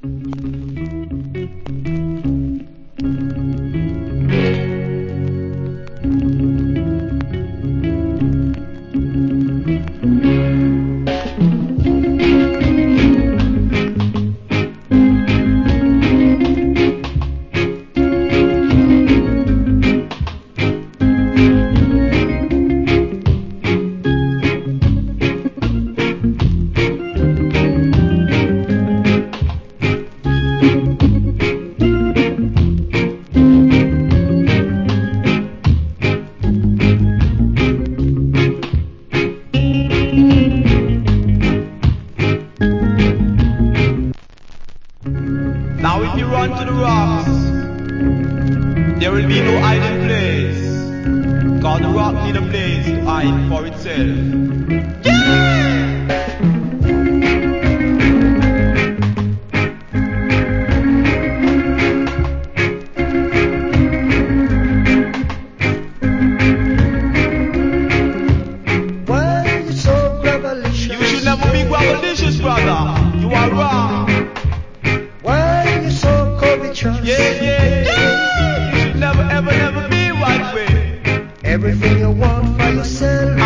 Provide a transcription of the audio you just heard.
Now if you run to the rocks, there will be no hiding place, cause the rock need a place to hide for itself. Why you so revolutionary? You should never be gravelicious, brother. You are wrong. Why you so covetous? Yeah. You should never, ever, never be right way. Everything you want for yourself.